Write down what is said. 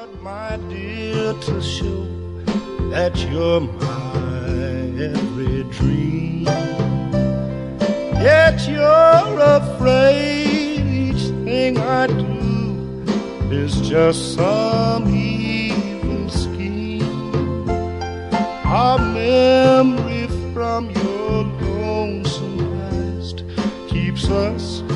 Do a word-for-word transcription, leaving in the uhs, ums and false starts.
my dear, to show that you're my every dream. Yet you're afraid each thing I do is just some evil scheme. A memory from your lonesome past keeps us